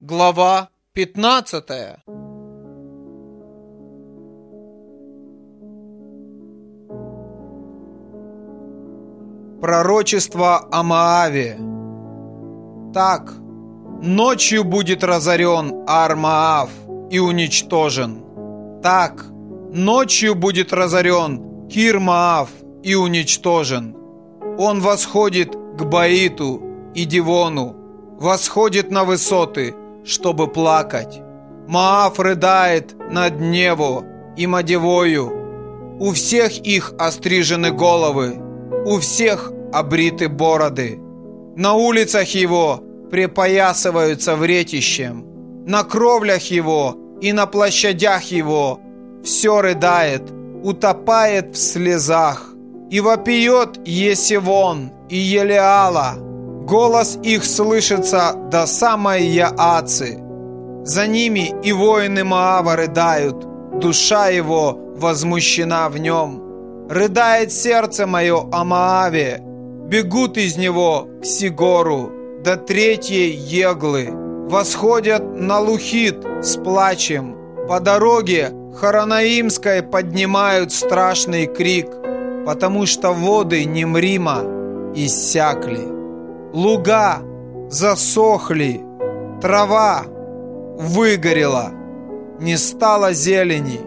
Глава 15. Пророчество о Моаве. Так, ночью будет разорен Ар-Моав и уничтожен. Так, ночью будет разорен Кир-Моав и уничтожен. Он восходит к Баиту и Дивону, восходит на высоты, чтобы плакать. Моав рыдает над Нево и Мадевою. У всех их острижены головы, у всех обриты бороды. На улицах его припоясываются вретищем, на кровлях его и на площадях его все рыдает, утопает в слезах. И вопиет Есивон и Елеала. Голос их слышится до самой Яацы. За ними и воины Моава рыдают, душа его возмущена в нем. Рыдает сердце мое о Моаве, бегут из него к Сигору, до третьей Еглы, восходят на Лухит с плачем. По дороге Хоронаимской поднимают страшный крик, потому что воды Немрима иссякли. Луга засохли, трава выгорела, не стало зелени.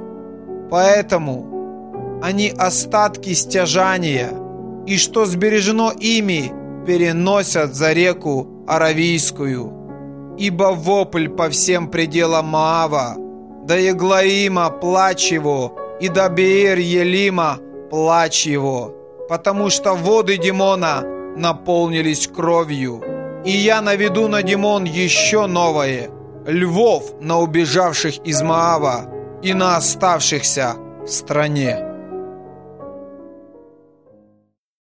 Поэтому они остатки стяжания, и что сбережено ими, переносят за реку Аравийскую. Ибо вопль по всем пределам Моава, до Еглаима плач его, и до Беэр-Елима плач его, потому что воды Димона наполнились кровью. И я наведу на Димон еще новое, львов на убежавших из Моава и на оставшихся в стране.